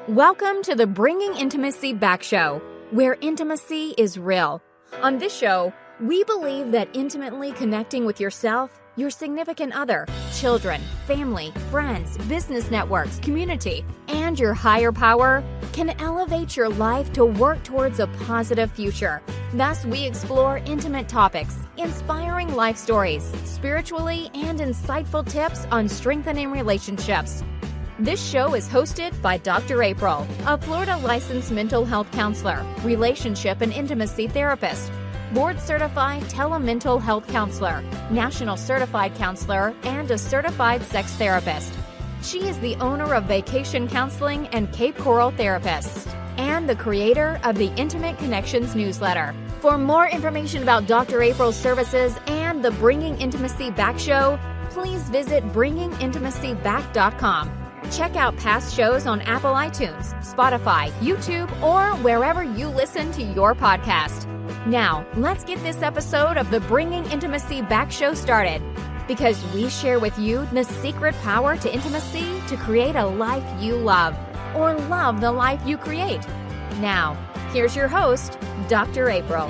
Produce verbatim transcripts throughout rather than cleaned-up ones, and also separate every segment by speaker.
Speaker 1: Welcome to the Bringing Intimacy Back Show, where intimacy is real. On this show, we believe that intimately connecting with yourself, your significant other, children, family, friends, business networks, community, and your higher power can elevate your life to work towards a positive future. Thus, we explore intimate topics, inspiring life stories, spiritually and insightful tips on strengthening relationships. This show is hosted by Doctor April, a Florida licensed mental health counselor, relationship and intimacy therapist, board-certified telemental health counselor, national certified counselor, and a certified sex therapist. She is the owner of Vacation Counseling and Cape Coral Therapists, and the creator of the Intimate Connections newsletter. For more information about Doctor April's services and the Bringing Intimacy Back show, please visit bringing intimacy back dot com. Check out past shows on Apple iTunes, Spotify, YouTube, or wherever you listen to your podcast. Now, let's get this episode of the Bringing Intimacy Back show started, because we share with you the secret power to intimacy to create a life you love, or love the life you create. Now, here's your host, Doctor April.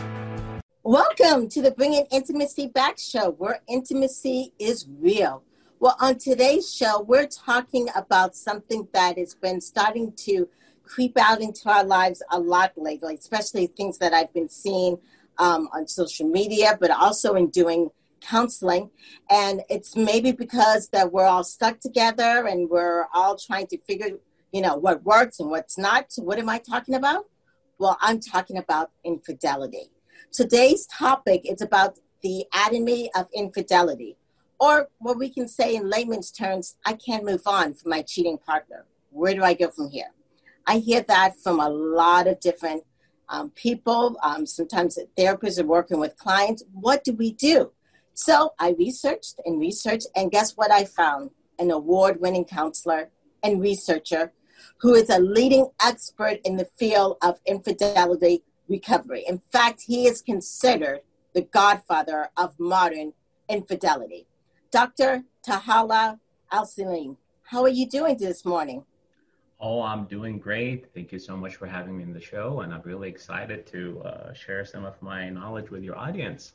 Speaker 2: Welcome to the Bringing Intimacy Back show, where intimacy is real. Well, on today's show, we're talking about something that has been starting to creep out into our lives a lot lately, especially things that I've been seeing um, on social media, but also in doing counseling. And it's maybe because that we're all stuck together and we're all trying to figure, you know, what works and what's not. So what am I talking about? Well, I'm talking about infidelity. Today's topic is about the anatomy of infidelity. Or what we can say in layman's terms, I can't move on from my cheating partner. Where do I go from here? I hear that from a lot of different um, people. Um, sometimes therapists are working with clients. What do we do? So I researched and researched, and guess what I found? An award-winning counselor and researcher who is a leading expert in the field of infidelity recovery. In fact, he is considered the godfather of modern infidelity. Doctor Tahala Al-Salim, how are you doing this morning?
Speaker 3: Oh, I'm doing great. Thank you so much for having me in the show, and I'm really excited to uh, share some of my knowledge with your audience.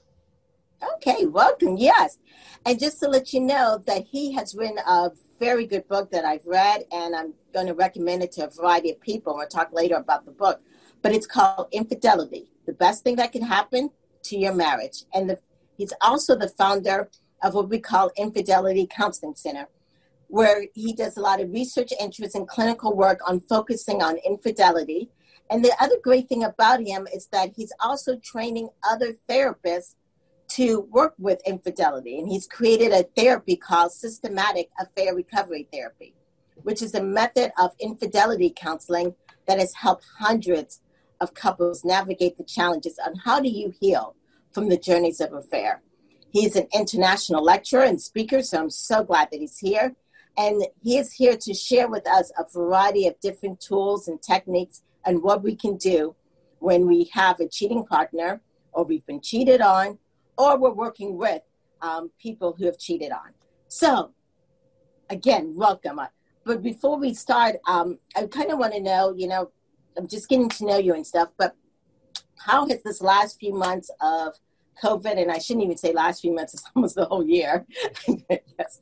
Speaker 2: Okay, welcome, yes. And just to let you know that he has written a very good book that I've read, and I'm going to recommend it to a variety of people. We'll talk later about the book, but it's called Infidelity, the Best Thing That Can Happen to Your Marriage. And the, he's also the founder of what we call Infidelity Counseling Center, where he does a lot of research interests and clinical work on focusing on infidelity. And the other great thing about him is that he's also training other therapists to work with infidelity. And he's created a therapy called Systematic Affair Recovery Therapy, which is a method of infidelity counseling that has helped hundreds of couples navigate the challenges on how do you heal from the journeys of affair. He's an international lecturer and speaker, so I'm so glad that he's here. And he is here to share with us a variety of different tools and techniques and what we can do when we have a cheating partner, or we've been cheated on, or we're working with um, people who have cheated on. So, again, welcome. But before we start, um, I kind of want to know, you know, I'm just getting to know you and stuff, but how has this last few months of COVID, and I shouldn't even say last few months, it's almost the whole year. yes.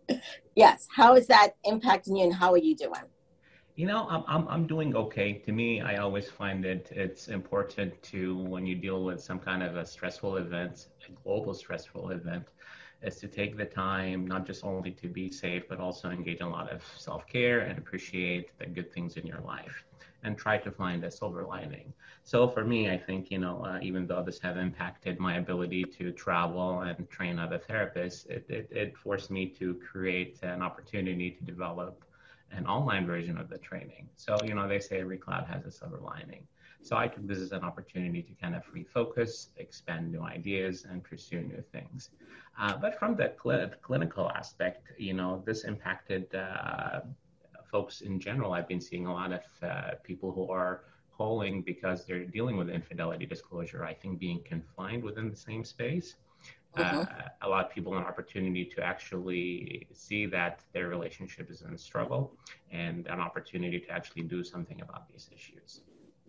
Speaker 2: Yes. How is that impacting you, and how are you doing?
Speaker 3: You know, I'm, I'm I'm doing okay. To me, I always find it it's important to, when you deal with some kind of a stressful event, a global stressful event, is to take the time, not just only to be safe, but also engage in a lot of self-care and appreciate the good things in your life, and try to find a silver lining. So for me, I think, you know, uh, even though this has impacted my ability to travel and train other therapists, it, it, it forced me to create an opportunity to develop an online version of the training. So, you know, they say every cloud has a silver lining. So I took this as an opportunity to kind of refocus, expand new ideas, and pursue new things. Uh, but from the cl- clinical aspect, you know, this impacted uh, folks in general. I've been seeing a lot of uh, people who are calling because they're dealing with infidelity disclosure, I think being confined within the same space. uh, a lot of people an opportunity to actually see that their relationship is in struggle and an opportunity to actually do something about these issues.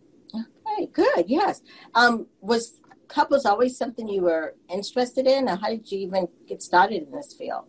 Speaker 2: Okay, good. Yes. Um, was couples always something you were interested in, or how did you even get started in this field?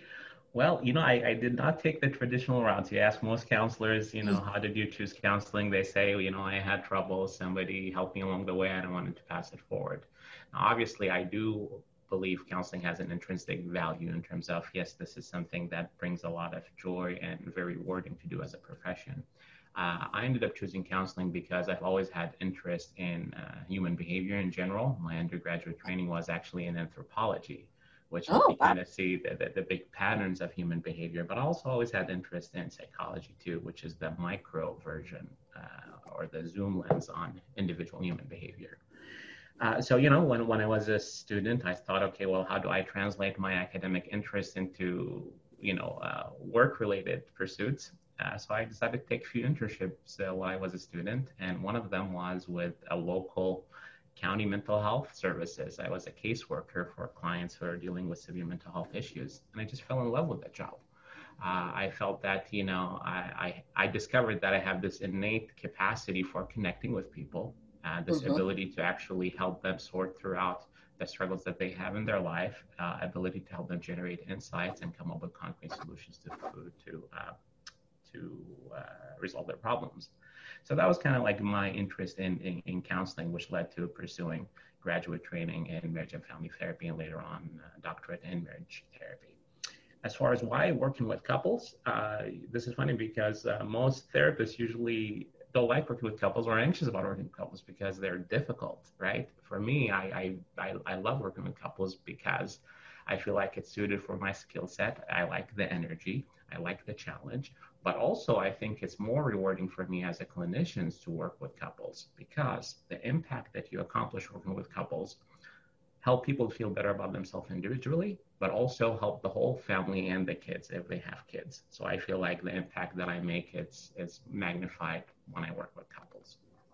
Speaker 3: Well, you know, I, I did not take the traditional route. You ask most counselors, you know, how did you choose counseling? They say, you know, I had trouble. Somebody helped me along the way, and I wanted to pass it forward. Now, obviously, I do believe counseling has an intrinsic value in terms of, yes, this is something that brings a lot of joy and very rewarding to do as a profession. Uh, I ended up choosing counseling because I've always had interest in uh, human behavior in general. My undergraduate training was actually in anthropology, which helped
Speaker 2: Oh,
Speaker 3: me
Speaker 2: wow.
Speaker 3: kind of see the, the, the big patterns of human behavior, but I also always had interest in psychology too, which is the micro version uh, or the zoom lens on individual human behavior. Uh, so, you know, when, when I was a student, I thought, okay, well, how do I translate my academic interest into, you know, uh, work-related pursuits? Uh, so I decided to take a few internships uh, while I was a student, and one of them was with a local county mental health services. I was a caseworker for clients who are dealing with severe mental health issues, and I just fell in love with that job. Uh, I felt that, you know, I, I, I discovered that I have this innate capacity for connecting with people, uh, this mm-hmm. ability to actually help them sort throughout the struggles that they have in their life, uh, ability to help them generate insights and come up with concrete solutions to, to, uh, to uh, resolve their problems. So that was kind of like my interest in, in, in counseling, which led to pursuing graduate training in marriage and family therapy, and later on uh, doctorate in marriage therapy. As far as why working with couples, uh, this is funny because uh, most therapists usually don't like working with couples or are anxious about working with couples because they're difficult, right? For me, I, I, I, I love working with couples because I feel like it's suited for my skill set. I like the energy. I like the challenge. But also, I think it's more rewarding for me as a clinician to work with couples because the impact that you accomplish working with couples help people feel better about themselves individually, but also help the whole family and the kids if they have kids. So I feel like the impact that I make, it's, it's magnified when I work with couples.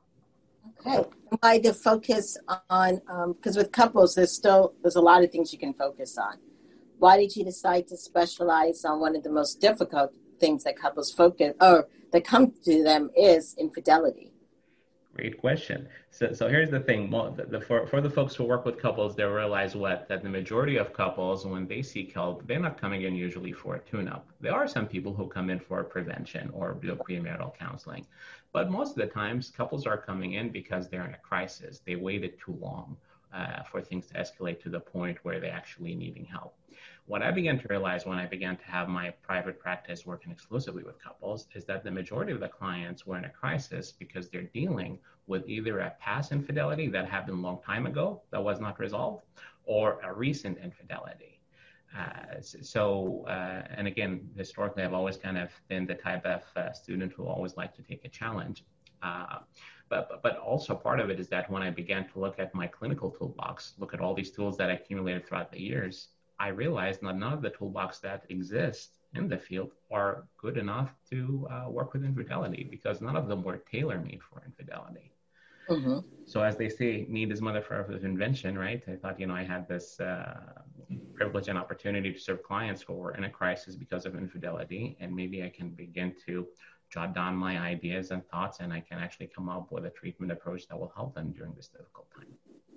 Speaker 2: Okay. Why the focus on, because um, with couples, there's still, there's a lot of things you can focus on. Why did you decide to specialize on one of the most difficult things that couples focus or that come to them is infidelity?
Speaker 3: Great question. So, so here's the thing. The, the, for, for the folks who work with couples, they realize what? That the majority of couples, when they seek help, they're not coming in usually for a tune-up. There are some people who come in for prevention or do premarital counseling. But most of the times, couples are coming in because they're in a crisis. They waited too long uh, for things to escalate to the point where they're actually needing help. What I began to realize when I began to have my private practice working exclusively with couples is that the majority of the clients were in a crisis because they're dealing with either a past infidelity that happened a long time ago that was not resolved or a recent infidelity. Uh, so, uh, and again, historically, I've always kind of been the type of uh, student who always liked to take a challenge. Uh, but, but also part of it is that when I began to look at my clinical toolbox, look at all these tools that I accumulated throughout the years, I realized that none of the toolbox that exist in the field are good enough to uh, work with infidelity because none of them were tailor-made for infidelity. Mm-hmm. So as they say, need is mother of invention, right? I thought, you know, I had this uh, privilege and opportunity to serve clients who were in a crisis because of infidelity, and maybe I can begin to jot down my ideas and thoughts, and I can actually come up with a treatment approach that will help them during this difficult time.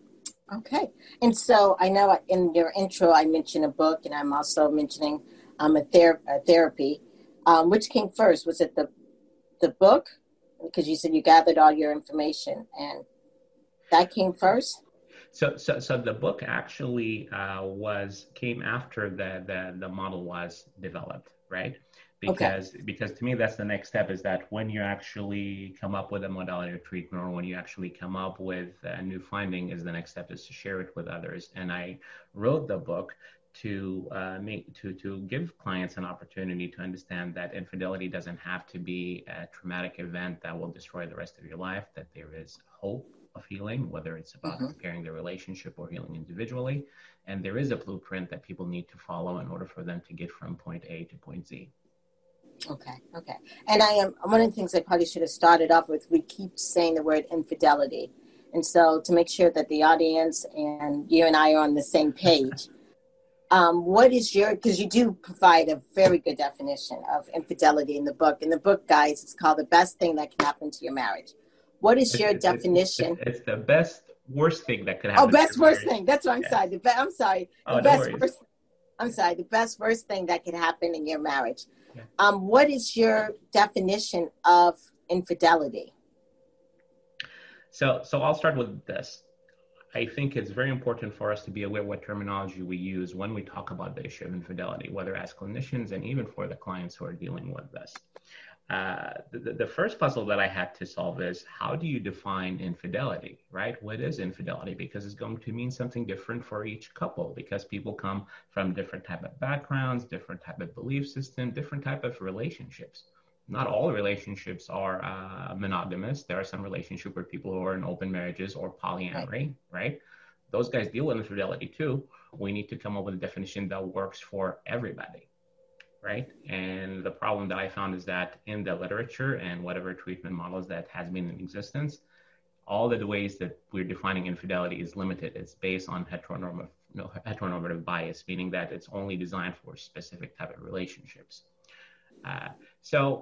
Speaker 2: Okay. And so I know in your intro, I mentioned a book, and I'm also mentioning um, a, ther- a therapy. Um, which came first? Was it the the book? Because you said you gathered all your information, and that came first?
Speaker 3: So so, so the book actually uh, was came after the, the, the model was developed, right? Because okay. because to me, that's the next step is that when you actually come up with a modality of treatment or when you actually come up with a new finding is the next step is to share it with others. And I wrote the book to uh, make to to give clients an opportunity to understand that infidelity doesn't have to be a traumatic event that will destroy the rest of your life, that there is hope of healing, whether it's about mm-hmm. repairing the relationship or healing individually. And there is a blueprint that people need to follow in order for them to get from point A to point Z.
Speaker 2: Okay, okay. And I am one of the things I probably should have started off with, we keep saying the word infidelity. And so to make sure that the audience and you and I are on the same page, Um, what is your, because you do provide a very good definition of infidelity in the book. In the book, guys, it's called The Best Thing That Can Happen to Your Marriage. What is
Speaker 3: It's,
Speaker 2: your
Speaker 3: it's,
Speaker 2: definition?
Speaker 3: It's, it's the best, worst thing that could happen.
Speaker 2: Oh, best,
Speaker 3: to your
Speaker 2: worst
Speaker 3: marriage.
Speaker 2: thing. That's what I'm
Speaker 3: Yeah.
Speaker 2: sorry. The be- I'm sorry. The
Speaker 3: Oh,
Speaker 2: best,
Speaker 3: no
Speaker 2: worst, I'm sorry. The best, worst thing that could happen in your marriage. Yeah. Um, what is your definition of infidelity?
Speaker 3: So, so I'll start with this. I think it's very important for us to be aware what terminology we use when we talk about the issue of infidelity, whether as clinicians and even for the clients who are dealing with this. Uh, the, the first puzzle that I had to solve is, how do you define infidelity, right? What is infidelity? Because it's going to mean something different for each couple, because people come from different type of backgrounds, different type of belief system, different type of relationships. Not all relationships are uh, monogamous. There are some relationships where people who are in open marriages or polyamory, right. right? Those guys deal with infidelity too. We need to come up with a definition that works for everybody, right? And the problem that I found is that in the literature and whatever treatment models that has been in existence, all the ways that we're defining infidelity is limited. It's based on heteronormative, no, heteronormative bias, meaning that it's only designed for specific type of relationships. Uh, so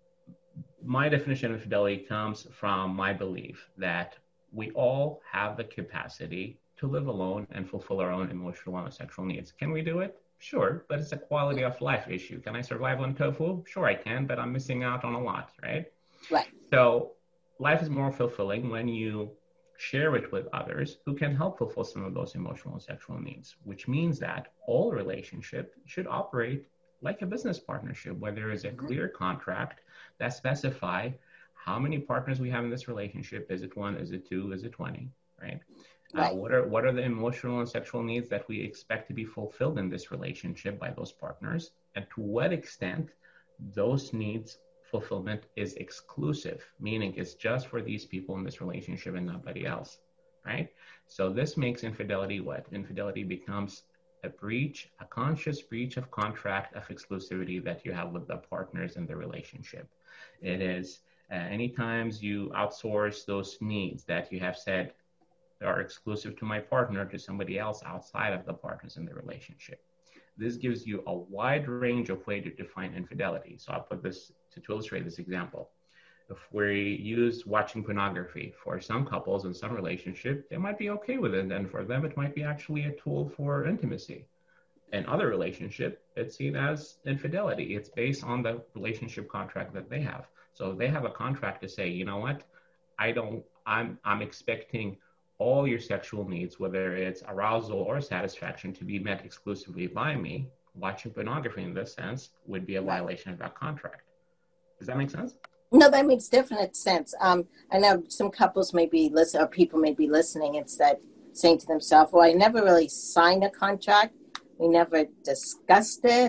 Speaker 3: my definition of infidelity comes from my belief that we all have the capacity to live alone and fulfill our own emotional and sexual needs. Can we do it? Sure, but it's a quality of life issue. Can I survive on tofu? Sure I can, but I'm missing out on a lot, right?
Speaker 2: Right.
Speaker 3: So life is more fulfilling when you share it with others who can help fulfill some of those emotional and sexual needs, which means that all relationships should operate like a business partnership, where there is a clear contract that specify how many partners we have in this relationship. Is it one? Is it two? Is it twenty? Right?
Speaker 2: Right.
Speaker 3: Uh, what are what are the emotional and sexual needs that we expect to be fulfilled in this relationship by those partners, and to what extent those needs fulfillment is exclusive, meaning it's just for these people in this relationship and nobody else, right? So this makes infidelity what? Infidelity becomes a breach, a conscious breach of contract of exclusivity that you have with the partners in the relationship. It is uh, any times you outsource those needs that you have said are exclusive to my partner to somebody else outside of the partners in the relationship. This gives you a wide range of ways to define infidelity. So I'll put this to, to illustrate this example. If we use watching pornography, for some couples in some relationship, they might be okay with it. And for them, it might be actually a tool for intimacy. In other relationship, it's seen as infidelity. It's based on the relationship contract that they have. So they have a contract to say, you know what, I don't, I'm, I'm expecting all your sexual needs, whether it's arousal or satisfaction, to be met exclusively by me. Watching pornography in this sense would be a violation of that contract. Does that make sense?
Speaker 2: No, that makes definite sense. Um, I know some couples may be listen, or people may be listening. It's that saying to themselves, well, I never really signed a contract. We never discussed it.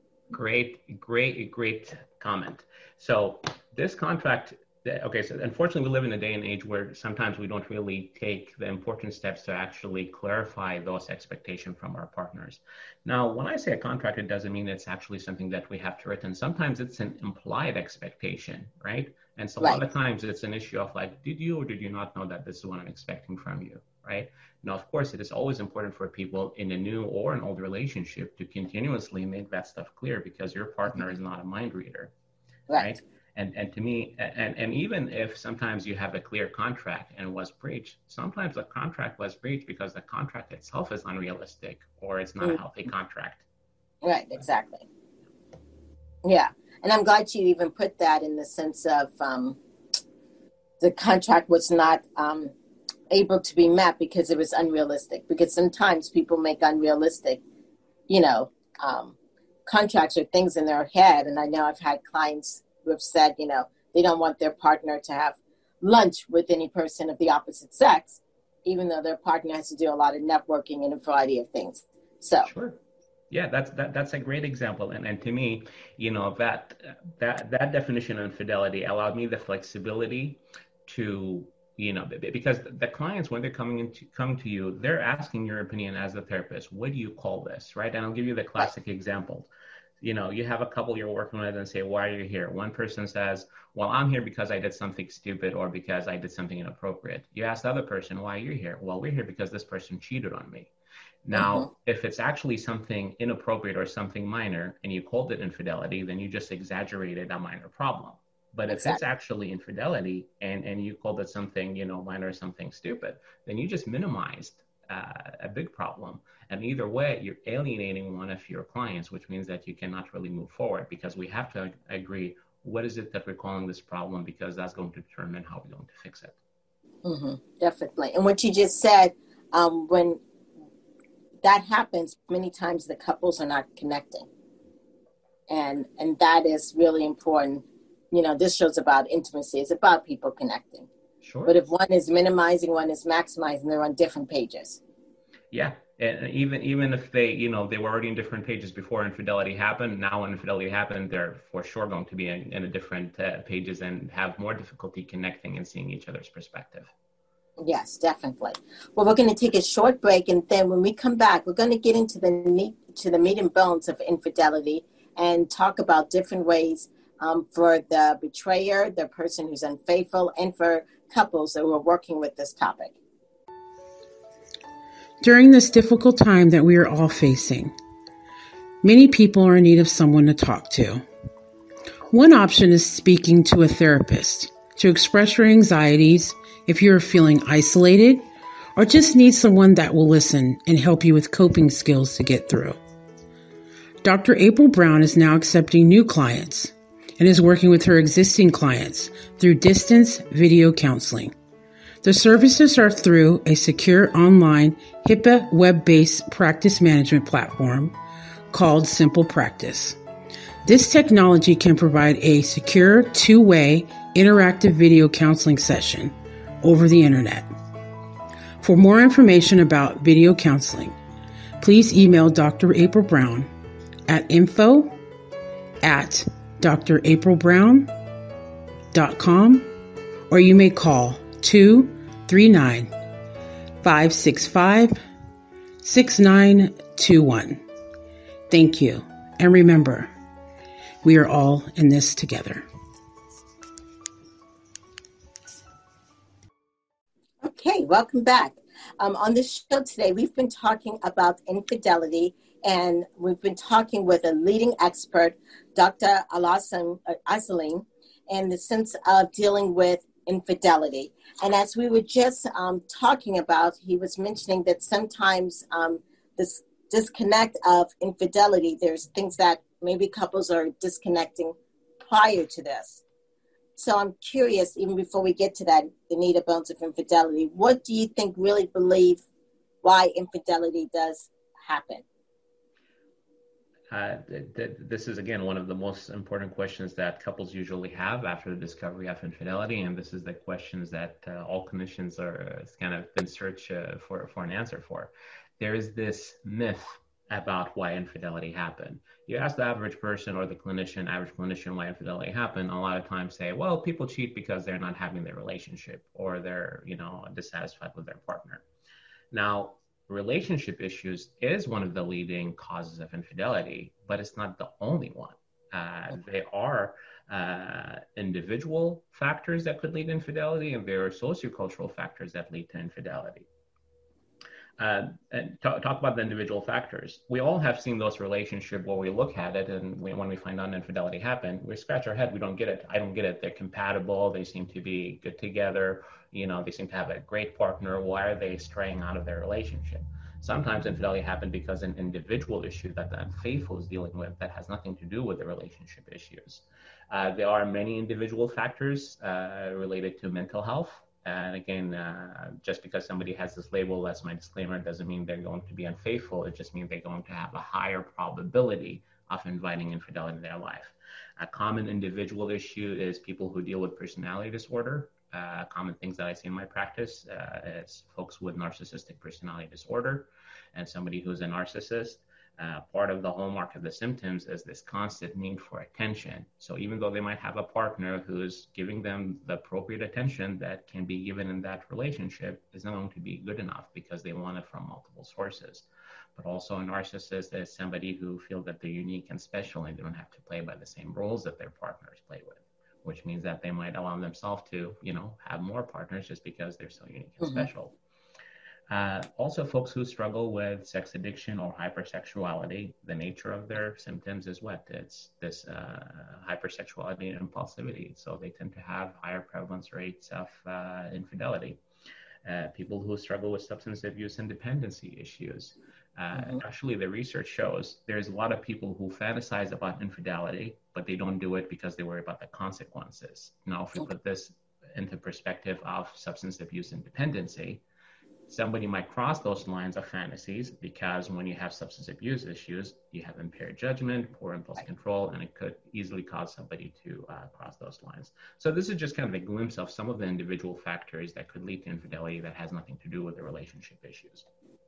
Speaker 3: Great, great, great comment. So this contract, okay, so unfortunately we live in a day and age where sometimes we don't really take the important steps to actually clarify those expectations from our partners. Now, when I say a contract, it doesn't mean it's actually something that we have to written. Sometimes it's an implied expectation, right? And so a
Speaker 2: Right.
Speaker 3: lot of times it's an issue of like, did you or did you not know that this is what I'm expecting from you, right? Now, of course, it is always important for people in a new or an old relationship to continuously make that stuff clear, because your partner is not a mind reader,
Speaker 2: Right.
Speaker 3: right? And and to me, and, and even if sometimes you have a clear contract and it was breached, sometimes the contract was breached because the contract itself is unrealistic or it's not mm. a healthy contract.
Speaker 2: Right, exactly. Yeah. And I'm glad you even put that in the sense of um, the contract was not um, able to be met because it was unrealistic. Because sometimes people make unrealistic, you know, um, contracts or things in their head. And I know I've had clients who have said, you know, they don't want their partner to have lunch with any person of the opposite sex, even though their partner has to do a lot of networking and a variety of things. So
Speaker 3: sure. Yeah, that's that, that's a great example. And and to me, you know, that that that definition of infidelity allowed me the flexibility to, you know, because the clients, when they're coming into coming to you, they're asking your opinion as a therapist. What do you call this, right? And I'll give you the classic example. You know, you have a couple you're working with and say, why are you here? One person says, well, I'm here because I did something stupid or because I did something inappropriate. You ask the other person, why are you here? Well, we're here because this person cheated on me. Now,
Speaker 2: Mm-hmm.
Speaker 3: if it's actually something inappropriate or something minor and you called it infidelity, then you just exaggerated a minor problem. But if it's
Speaker 2: Exactly.
Speaker 3: actually infidelity and, and you called it something, you know, minor or something stupid, then you just minimized uh, a big problem. And either way, you're alienating one of your clients, which means that you cannot really move forward, because we have to agree, what is it that we're calling this problem? Because that's going to determine how we're going to fix it.
Speaker 2: Mm-hmm. Definitely. And what you just said, um, when that happens, many times the couples are not connecting. And and that is really important. You know, this show's about intimacy. It's about people connecting.
Speaker 3: Sure.
Speaker 2: But if one is minimizing, one is maximizing, they're on different pages.
Speaker 3: Yeah. And even even if they, you know, they were already in different pages before infidelity happened, now when infidelity happened, they're for sure going to be in, in a different uh, pages and have more difficulty connecting and seeing each other's perspective.
Speaker 2: Yes, definitely. Well, we're going to take a short break, and then when we come back, we're going to get into the meat, to the meat and bones of infidelity and talk about different ways um, for the betrayer, the person who's unfaithful, and for couples that are working with this topic.
Speaker 4: During this difficult time that we are all facing, many people are in need of someone to talk to. One option is speaking to a therapist to express your anxieties if you're feeling isolated or just need someone that will listen and help you with coping skills to get through. Doctor April Brown is now accepting new clients and is working with her existing clients through distance video counseling. The services are through a secure online HIPAA web-based practice management platform called Simple Practice. This technology can provide a secure two-way interactive video counseling session over the internet. For more information about video counseling, please email Doctor April Brown at info at d r april brown dot com, or you may call two three nine, five six five, six nine two one. Thank you. And remember, we are all in this together.
Speaker 2: Okay, welcome back. Um, on the show today, we've been talking about infidelity, and we've been talking with a leading expert, Doctor Alassane Assaline, in the sense of dealing with infidelity. And as we were just um, talking about, he was mentioning that sometimes um, this disconnect of infidelity, there's things that maybe couples are disconnecting prior to this. So I'm curious, even before we get to that, the need of bones of infidelity, what do you think really believe why infidelity does happen?
Speaker 3: Uh, th- th- this is, again, one of the most important questions that couples usually have after the discovery of infidelity. And this is the questions that uh, all clinicians are uh, kind of in search uh, for, for an answer for. There is this myth about why infidelity happened. You ask the average person or the clinician, average clinician, why infidelity happened, a lot of times say, well, people cheat because they're not having their relationship or they're, you know, dissatisfied with their partner. Now, relationship issues is one of the leading causes of infidelity, but it's not the only one. Uh, there are uh, individual factors that could lead to infidelity, and there are sociocultural factors that lead to infidelity. Uh, and talk, talk about the individual factors. We all have seen those relationships where we look at it, and we, when we find out infidelity happened, we scratch our head. We don't get it. I don't get it. They're compatible. They seem to be good together. You know, they seem to have a great partner. Why are they straying out of their relationship? Sometimes infidelity happened because an individual issue that the unfaithful is dealing with that has nothing to do with the relationship issues. Uh, there are many individual factors uh, related to mental health. And again, uh, just because somebody has this label, that's my disclaimer, doesn't mean they're going to be unfaithful. It just means they're going to have a higher probability of inviting infidelity in their life. A common individual issue is people who deal with personality disorder. Uh, common things that I see in my practice uh, is folks with narcissistic personality disorder and somebody who's a narcissist. Uh, part of the hallmark of the symptoms is this constant need for attention. So even though they might have a partner who's giving them the appropriate attention that can be given in that relationship, is not going to be good enough because they want it from multiple sources. But also a narcissist is somebody who feels that they're unique and special and they don't have to play by the same rules that their partners play with, which means that they might allow themselves to, you know, have more partners just because they're so unique and mm-hmm. special. Uh, also, folks who struggle with sex addiction or hypersexuality, the nature of their symptoms is what? It's this uh, hypersexuality and impulsivity. So they tend to have higher prevalence rates of uh, infidelity. Uh, people who struggle with substance abuse and dependency issues. Uh, mm-hmm. Actually, the research shows there's a lot of people who fantasize about infidelity, but they don't do it because they worry about the consequences. Now, if we put this into perspective of substance abuse and dependency, somebody might cross those lines of fantasies because when you have substance abuse issues, you have impaired judgment, poor impulse control, and it could easily cause somebody to uh, cross those lines. So this is just kind of a glimpse of some of the individual factors that could lead to infidelity that has nothing to do with the relationship issues.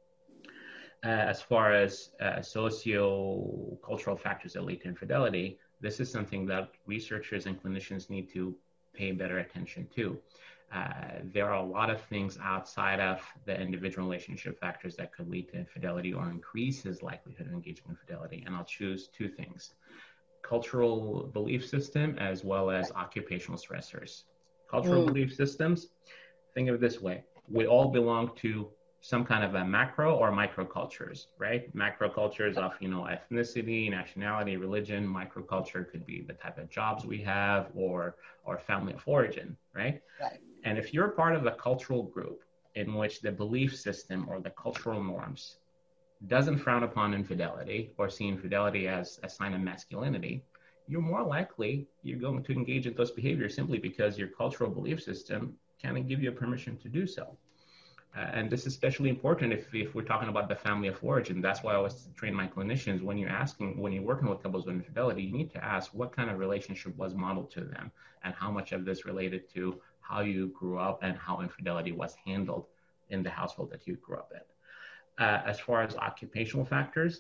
Speaker 3: Uh, as far as uh, socio-cultural factors that lead to infidelity, this is something that researchers and clinicians need to pay better attention to. Uh, there are a lot of things outside of the individual relationship factors that could lead to infidelity or increase his likelihood of engaging in infidelity. And I'll choose two things: cultural belief system as well as occupational stressors. Cultural mm. belief systems, think of it this way. We all belong to some kind of a macro or micro cultures, right? Macro cultures of, you know, ethnicity, nationality, religion. Microculture could be the type of jobs we have or, or family of origin, right? Right. And if you're part of a cultural group in which the belief system or the cultural norms doesn't frown upon infidelity or see infidelity as a sign of masculinity, you're more likely you're going to engage in those behaviors simply because your cultural belief system can't give you permission to do so. Uh, and this is especially important if, if we're talking about the family of origin. That's why I always train my clinicians, when you're asking, when you're working with couples with infidelity, you need to ask what kind of relationship was modeled to them and how much of this related to how you grew up and how infidelity was handled in the household that you grew up in. Uh, as far as occupational factors,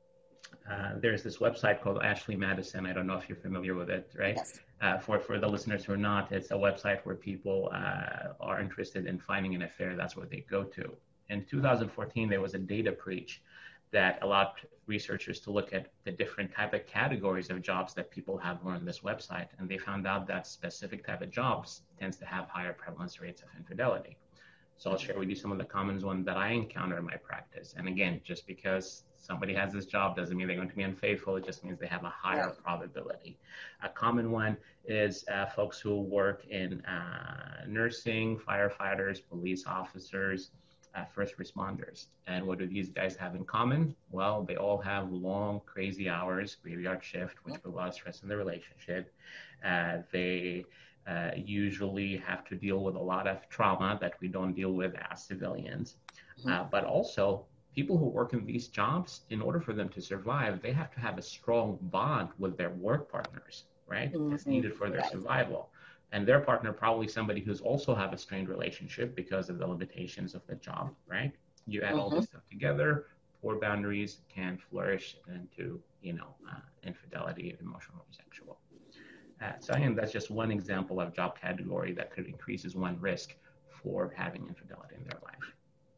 Speaker 3: uh, there's this website called Ashley Madison. I don't know if you're familiar with it, right? Yes. Uh, for, for the listeners who are not, it's a website where people uh, are interested in finding an affair. That's where they go to. In two thousand fourteen, there was a data breach that allowed researchers to look at the different type of categories of jobs that people have on this website. And they found out that specific type of jobs tends to have higher prevalence rates of infidelity. So I'll share with you some of the common ones that I encounter in my practice. And again, just because somebody has this job doesn't mean they're going to be unfaithful. It just means they have a higher probability. A common one is uh, folks who work in uh, nursing, firefighters, police officers, uh, first responders. And what do these guys have in common? Well, they all have long, crazy hours, graveyard shift, which put a lot of stress in the relationship. Uh, they uh, usually have to deal with a lot of trauma that we don't deal with as civilians. Mm-hmm. Uh, but also, people who work in these jobs, in order for them to survive, they have to have a strong bond with their work partners, right? Mm-hmm. It's needed for their right. survival. And their partner, probably somebody who's also have a strained relationship because of the limitations of the job, right? You add mm-hmm. all this stuff together, poor boundaries can flourish into, you know, uh, infidelity, emotional or sexual. Uh, so again, that's just one example of job category that could increase as one risk for having infidelity in their life.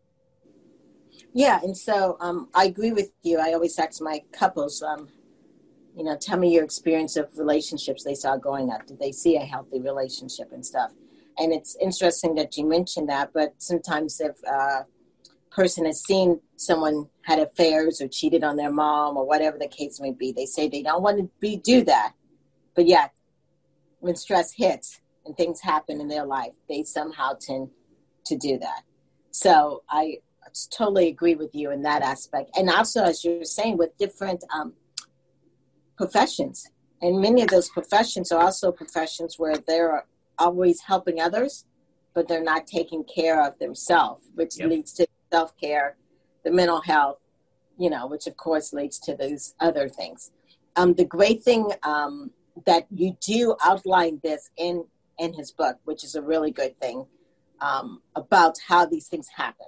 Speaker 2: Yeah, and so um, I agree with you. I always ask my couples, um, you know, tell me your experience of relationships they saw growing up. Did they see a healthy relationship and stuff? And it's interesting that you mentioned that, but sometimes if a person has seen someone had affairs or cheated on their mom or whatever the case may be, they say they don't want to be do that. But yet, when stress hits and things happen in their life, they somehow tend to do that. So I totally agree with you in that aspect. And also, as you were saying, with different um, professions. And many of those professions are also professions where they're always helping others, but they're not taking care of themselves, which yep. leads to self-care, the mental health, you know, which of course leads to those other things. Um, the great thing um, that you do outline this in, in his book, which is a really good thing, um, about how these things happen.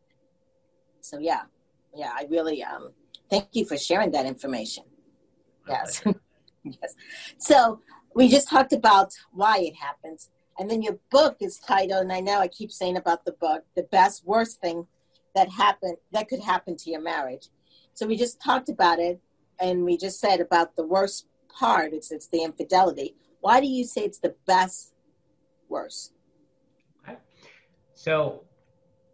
Speaker 2: So, yeah, yeah, I really um, thank you for sharing that information. Yes. Yes. So we just talked about why it happens. And then your book is titled, and I know I keep saying about the book, The Best Worst Thing That Happened, That Could Happen to Your Marriage. So we just talked about it, and we just said about the worst part, it's, it's the infidelity. Why do you say it's the best worst?
Speaker 3: Okay. So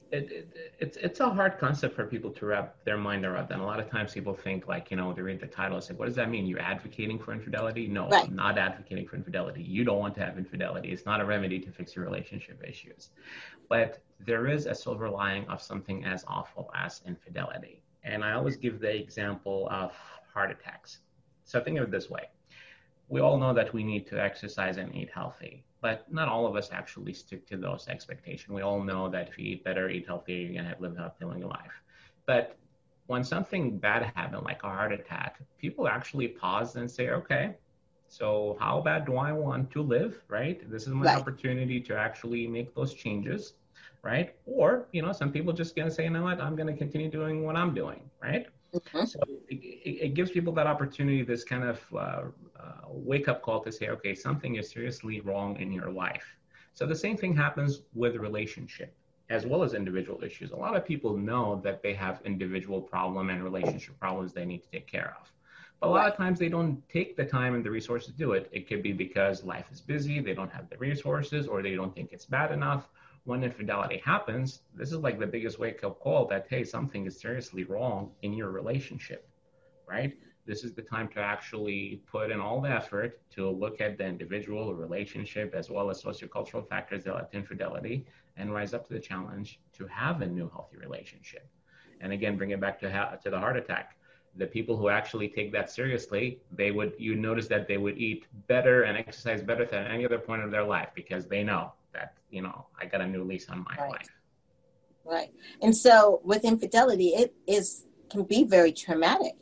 Speaker 3: It, it, it's it's a hard concept for people to wrap their mind around. And a lot of times people think, like, you know, they read the title and say, what does that mean? You're advocating for infidelity? No,
Speaker 2: Right.
Speaker 3: I'm not advocating for infidelity. You don't want to have infidelity. It's not a remedy to fix your relationship issues. But there is a silver lining of something as awful as infidelity. And I always give the example of heart attacks. So think of it this way. We all know that we need to exercise and eat healthy, but not all of us actually stick to those expectations. We all know that if you eat better, eat healthier, you're going to have live a fulfilling life. But when something bad happens, like a heart attack, people actually pause and say, okay, so how bad do I want to live, right? This is my
Speaker 2: Right.
Speaker 3: opportunity to actually make those changes, right? Or, you know, some people just going to say, you know what, I'm going to continue doing what I'm doing, right?
Speaker 2: Mhm.
Speaker 3: So it, it, it gives people that opportunity, this kind of uh, uh, wake-up call to say, okay, something is seriously wrong in your life. So the same thing happens with relationship as well as individual issues. A lot of people know that they have individual problem and relationship problems they need to take care of. But a lot of times they don't take the time and the resources to do it. It could be because life is busy, they don't have the resources, or they don't think it's bad enough. When infidelity happens, this is like the biggest wake-up call that, hey, something is seriously wrong in your relationship, right? This is the time to actually put in all the effort to look at the individual relationship as well as sociocultural factors that led to infidelity and rise up to the challenge to have a new healthy relationship. And again, bring it back to, ha- to the heart attack. The people who actually take that seriously, they would, you notice that they would eat better and exercise better than any other point of their life because they know that, you know, I got a new lease on my
Speaker 2: Right.
Speaker 3: life.
Speaker 2: Right. And so with infidelity, it is can be very traumatic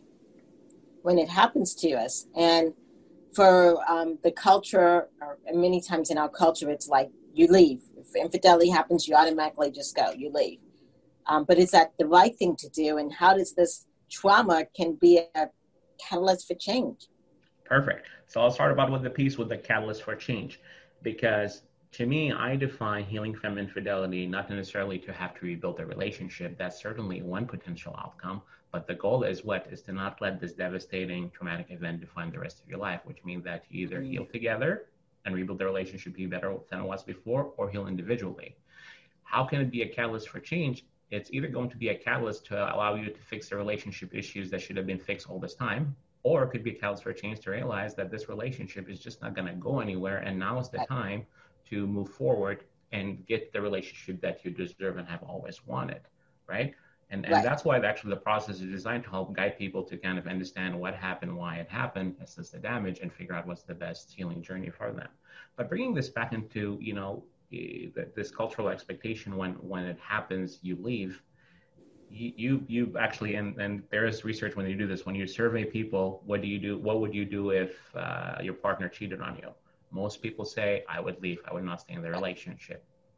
Speaker 2: when it happens to us. And for um, the culture, or many times in our culture, it's like you leave. If infidelity happens, you automatically just go, you leave. Um, but is that the right thing to do? And how does this trauma can be a catalyst for change?
Speaker 3: Perfect. So I'll start about with the piece with the catalyst for change, because to me, I define healing from infidelity not necessarily to have to rebuild a relationship. That's certainly one potential outcome. But the goal is what? Is to not let this devastating traumatic event define the rest of your life, which means that you either heal together and rebuild the relationship, be better than it was before, or heal individually. How can it be a catalyst for change? It's either going to be a catalyst to allow you to fix the relationship issues that should have been fixed all this time, or it could be a catalyst for change to realize that this relationship is just not going to go anywhere, and now is the time to move forward and get the relationship that you deserve and have always wanted, right? And, and
Speaker 2: Right.
Speaker 3: that's why actually the process is designed to help guide people to kind of understand what happened, why it happened, assess the damage, and figure out what's the best healing journey for them. But bringing this back into, you know, this cultural expectation, when, when it happens, you leave, you, you, you actually, and, and there is research when you do this, when you survey people, what do you do? What would you do if uh, your partner cheated on you? Most people say, I would leave. I would not stay in the relationship.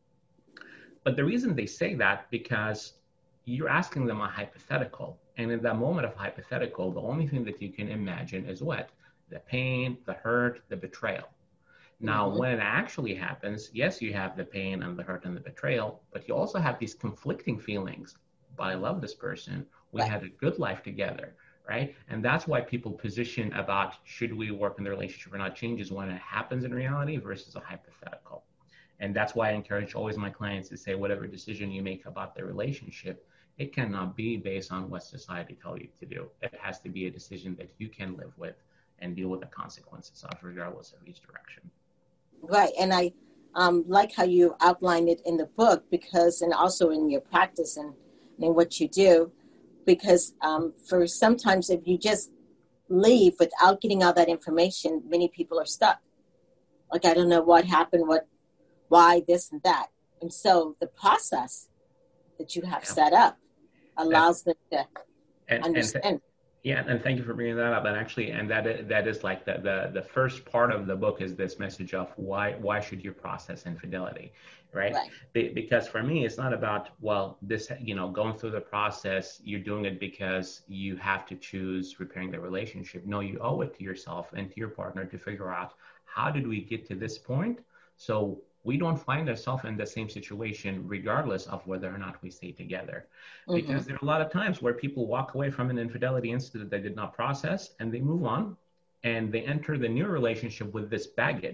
Speaker 3: But the reason they say that, because you're asking them a hypothetical. And in that moment of hypothetical, the only thing that you can imagine is what? The pain, the hurt, the betrayal. Now, mm-hmm. when it actually happens, yes, you have the pain and the hurt and the betrayal, but you also have these conflicting feelings. But I love this person. We right. had a good life together. Right. And that's why people position about should we work in the relationship or not changes when it happens in reality versus a hypothetical. And that's why I encourage always my clients to say whatever decision you make about the relationship, it cannot be based on what society tells you to do. It has to be a decision that you can live with and deal with the consequences of, regardless of each direction.
Speaker 2: Right. And I um, like how you outlined it in the book, because, and also in your practice and in what you do, because um, for sometimes if you just leave without getting all that information, many people are stuck. Like, I don't know what happened, what, why, this and that. And so the process that you have yeah. set up allows and, them to
Speaker 3: and,
Speaker 2: understand.
Speaker 3: And th- yeah, and thank you for bringing that up. And actually, and that is, that is like the, the, the first part of the book is this message of why why should you process infidelity, right?
Speaker 2: right.
Speaker 3: Be, because for me, it's not about, well, this, you know, going through the process, you're doing it because you have to choose repairing the relationship. No, you owe it to yourself and to your partner to figure out, how did we get to this point? So we don't find ourselves in the same situation regardless of whether or not we stay together. Mm-hmm. Because there are a lot of times where people walk away from an infidelity incident they did not process and they move on and they enter the new relationship with this baggage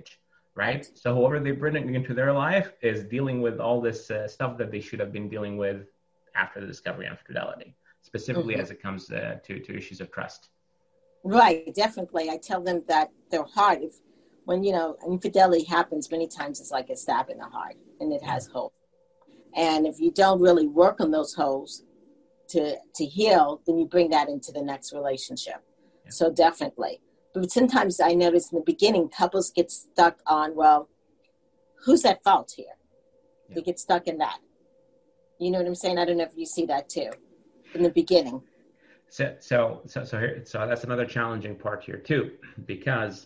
Speaker 3: right? So whoever they bring into their life is dealing with all this uh, stuff that they should have been dealing with after the discovery of infidelity, specifically mm-hmm. as it comes uh, to, to issues of trust.
Speaker 2: Right, definitely. I tell them that their heart, if when, you know, infidelity happens, many times it's like a stab in the heart and it has holes. And if you don't really work on those holes to, to heal, then you bring that into the next relationship. Yeah. So definitely. But sometimes I notice in the beginning, couples get stuck on, well, who's at fault here? Yeah. They get stuck in that. You know what I'm saying? I don't know if you see that too in the beginning.
Speaker 3: So, so, so, so, here, so that's another challenging part here too, because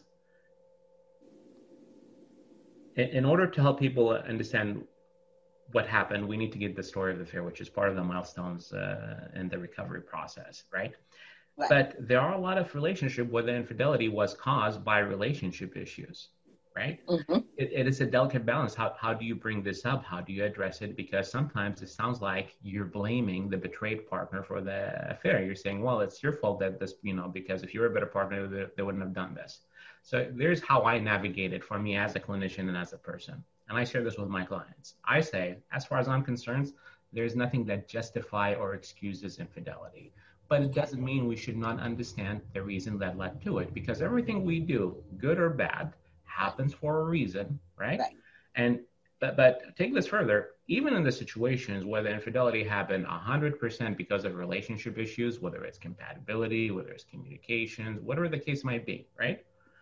Speaker 3: in, in order to help people understand what happened, we need to get the story of the affair, which is part of the milestones uh, in the recovery process, right? Right? But there are a lot of relationships where the infidelity was caused by relationship issues, right? Mm-hmm. It, it is a delicate balance. How how do you bring this up? How do you address it? Because sometimes it sounds like you're blaming the betrayed partner for the affair. You're saying, well, it's your fault that this, you know, because if you were a better partner, they, they wouldn't have done this. So there's how I navigate it for me as a clinician and as a person. And I share this with my clients. I say, as far as I'm concerned, there's nothing that justify or excuses infidelity. But it doesn't mean we should not understand the reason that led to it, because everything we do, good or bad, happens for a reason, right? right. And but, but take this further, even in the situations where the infidelity happened one hundred percent because of relationship issues, whether it's compatibility, whether it's communications, whatever the case might be, right?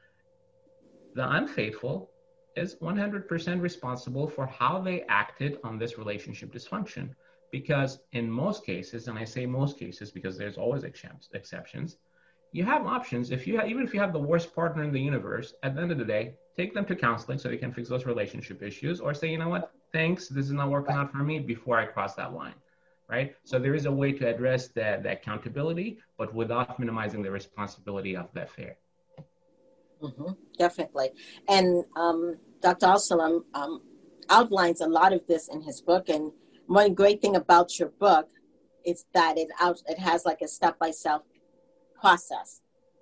Speaker 3: The unfaithful is one hundred percent responsible for how they acted on this relationship dysfunction. Because in most cases, and I say most cases because there's always exceptions, you have options. If you have, even if you have the worst partner in the universe, at the end of the day, take them to counseling so they can fix those relationship issues, or say, you know what, thanks, this is not working out for me before I cross that line, right? So there is a way to address the, the accountability, but without minimizing the responsibility of the affair.
Speaker 2: Mm-hmm, definitely. And um, Doctor Al-Salam um, outlines a lot of this in his book, and one great thing about your book is that it out it has like a step-by-step process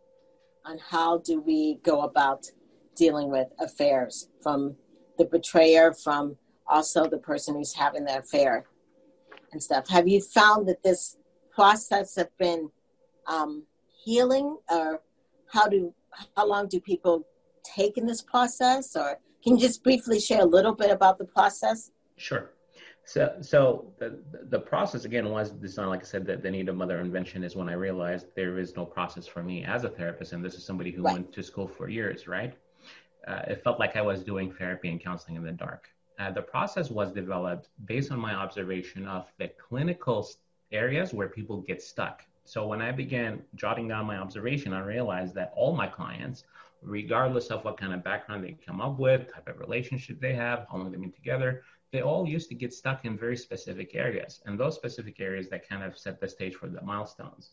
Speaker 2: on how do we go about dealing with affairs, from the betrayer, from also the person who's having the affair and stuff. Have you found that this process have been um, healing, or how do how long do people take in this process? Or can you just briefly share a little bit about the process?
Speaker 3: Sure. So, so the the process, again, was designed, like I said, that the need of mother invention is when I realized there is no process for me as a therapist. And this is somebody who right. went to school for years, right? Uh, it felt like I was doing therapy and counseling in the dark. Uh, the process was developed based on my observation of the clinical areas where people get stuck. So when I began jotting down my observation, I realized that all my clients, regardless of what kind of background they come up with, type of relationship they have, how long they've been together, they all used to get stuck in very specific areas, and those specific areas that kind of set the stage for the milestones.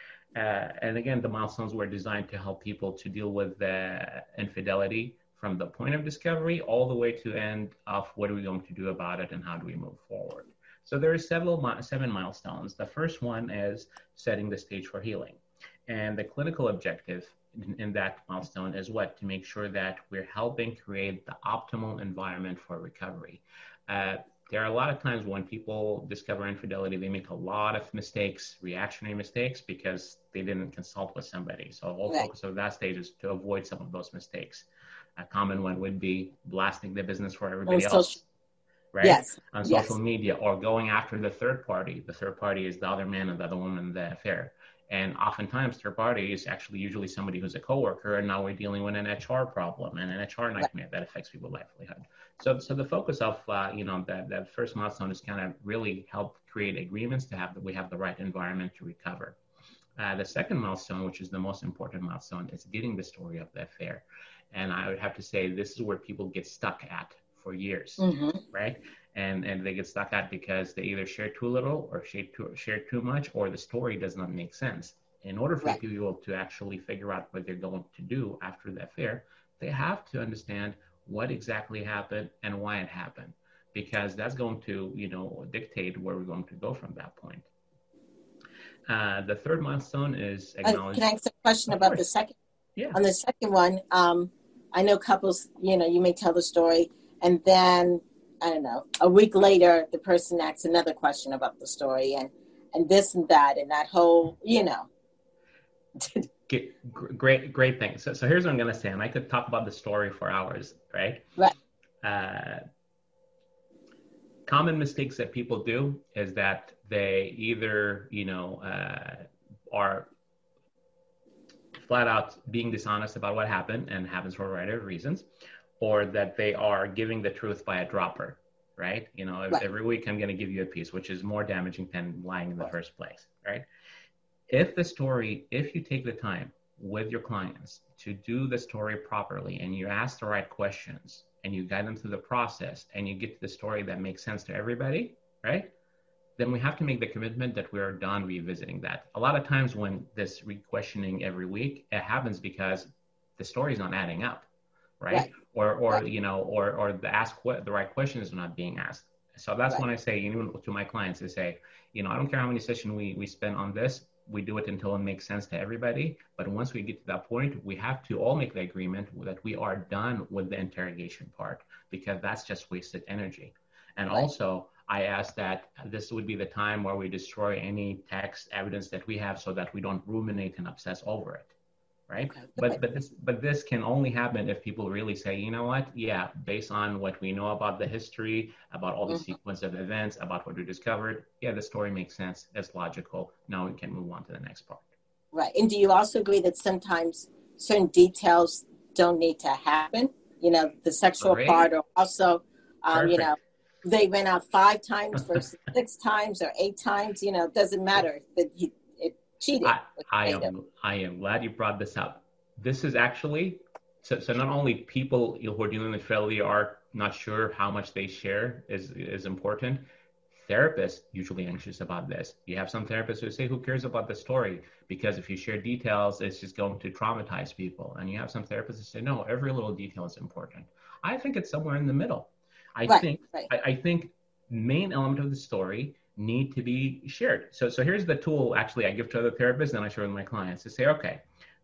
Speaker 3: Uh, and again, the milestones were designed to help people to deal with the infidelity from the point of discovery all the way to end of what are we going to do about it and how do we move forward. So there are several seven milestones. The first one is setting the stage for healing. And the clinical objective in, in that milestone is what? To make sure that we're helping create the optimal environment for recovery. Uh, there are a lot of times when people discover infidelity, they make a lot of mistakes, reactionary mistakes, because they didn't consult with somebody. So the whole right. focus of that stage is to avoid some of those mistakes. A common one would be blasting the business for everybody oh, else, so- right?
Speaker 2: Yes.
Speaker 3: On
Speaker 2: yes.
Speaker 3: social media, or going after the third party. The third party is the other man and the other woman in the affair. And oftentimes, third party is actually usually somebody who's a coworker, and now we're dealing with an H R problem and an H R nightmare that affects people's livelihood. So, so the focus of uh, you know that that first milestone is kind of really help create agreements to have that we have the right environment to recover. Uh, the second milestone, which is the most important milestone, is getting the story of the affair. And I would have to say this is where people get stuck at for years, mm-hmm. right? And and they get stuck at because they either share too little or share too, share too much, or the story does not make sense. In order for right. people to actually figure out what they're going to do after the affair, they have to understand what exactly happened and why it happened, because that's going to, you know, dictate where we're going to go from that point. Uh, the third milestone is acknowledging.
Speaker 2: Uh, can I ask a question about the second?
Speaker 3: Yeah.
Speaker 2: On the second one, um, I know couples, you know, you may tell the story and then, I don't know, a week later, the person asks another question about the story and, and this and that and that whole, you know.
Speaker 3: Great, great thing. So, so here's what I'm going to say, and I could talk about the story for hours, right?
Speaker 2: Right.
Speaker 3: Uh, common mistakes that people do is that they either, you know, uh, are flat out being dishonest about what happened and happens for a variety of reasons, or that they are giving the truth by a dropper, right? You know, right. Every week I'm going to give you a piece, which is more damaging than lying in the first place, right? If the story, if you take the time with your clients to do the story properly and you ask the right questions and you guide them through the process and you get to the story that makes sense to everybody, right? Then we have to make the commitment that we're done revisiting that. A lot of times when this re-questioning every week, it happens because the story is not adding up, right? right. Or, or right. you know, or, or the ask the right questions are not being asked. So that's right. when I say, you know, to my clients, I say, you know, I don't care how many sessions we, we spend on this. We do it until it makes sense to everybody. But once we get to that point, we have to all make the agreement that we are done with the interrogation part, because that's just wasted energy. And right. also, I ask that this would be the time where we destroy any text evidence that we have so that we don't ruminate and obsess over it. Right. Okay. But but this but this can only happen if people really say, you know what? Yeah, based on what we know about the history, about all the mm-hmm. sequence of events, about what we discovered. Yeah, the story makes sense. It's logical. Now we can move on to the next part. Right.
Speaker 2: And do you also agree that sometimes certain details don't need to happen? You know, the sexual Great. part, or also, um, you know, they went out five times versus six times or eight times. You know, it doesn't matter that he. Cheating.
Speaker 3: I, I am I am glad you brought this up. This is actually, so, so not only people who are dealing with infidelity are not sure how much they share is, is important. Therapists usually anxious about this. You have some therapists who say, who cares about the story? Because if you share details, it's just going to traumatize people. And you have some therapists who say, no, every little detail is important. I think it's somewhere in the middle. I right, think right. I, I think main element of the story need to be shared. So so here's the tool actually I give to other therapists and I share with my clients to say, okay,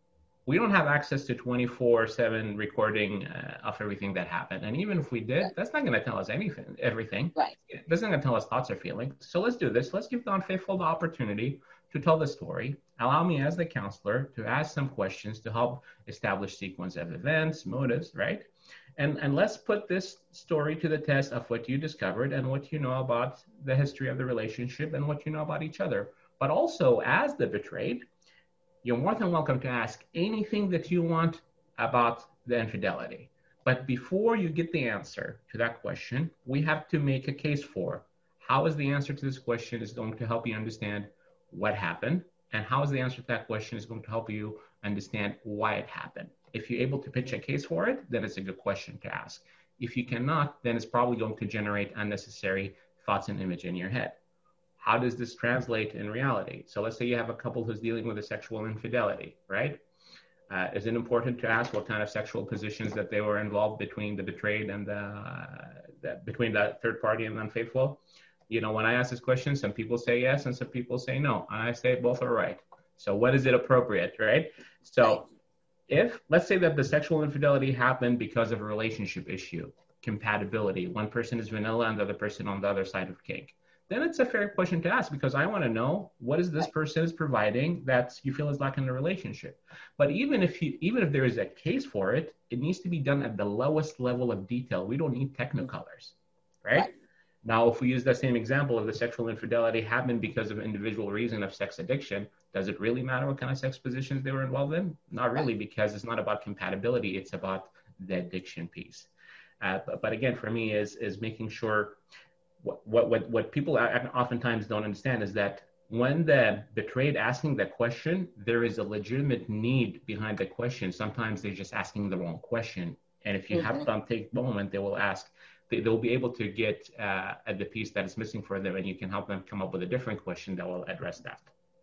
Speaker 3: we don't have access to twenty-four seven recording uh, of everything that happened. And even if we did, right. that's not going to tell us anything, everything. Right. That's not going to tell us thoughts or feelings. So let's do this. Let's give the unfaithful the opportunity to tell the story. Allow me as the counselor to ask some questions to help establish sequence of events, motives, right? And and let's put this story to the test of what you discovered and what you know about the history of the relationship and what you know about each other. But also, as the betrayed, you're more than welcome to ask anything that you want about the infidelity. But before you get the answer to that question, we have to make a case for how is the answer to this question is going to help you understand what happened, and how is the answer to that question is going to help you understand why it happened. If you're able to pitch a case for it, then it's a good question to ask. If you cannot, then it's probably going to generate unnecessary thoughts and image in your head. How does this translate in reality? So let's say you have a couple who's dealing with a sexual infidelity, right? Uh, is it important to ask what kind of sexual positions that they were involved between the betrayed and the, uh, the between the third party and the unfaithful? You know, when I ask this question, some people say yes and some people say no. And I say both are right. So what is it appropriate, right? So if, let's say that the sexual infidelity happened because of a relationship issue, compatibility, one person is vanilla and the other person on the other side of cake, then it's a fair question to ask, because I want to know what is this person is providing that you feel is lacking in the relationship. But even if you, even if there is a case for it, it needs to be done at the lowest level of detail. We don't need technicolors, right? right. Now, if we use the same example of the sexual infidelity happened because of individual reason of sex addiction, does it really matter what kind of sex positions they were involved in? Not really, because it's not about compatibility. It's about the addiction piece. Uh, but, but again, for me, is is making sure what, what, what, what people oftentimes don't understand is that when the betrayed asking the question, there is a legitimate need behind the question. Sometimes they're just asking the wrong question. And if you mm-hmm. have them take a moment, they will ask, they, they'll be able to get uh, at the piece that is missing for them, and you can help them come up with a different question that will address that.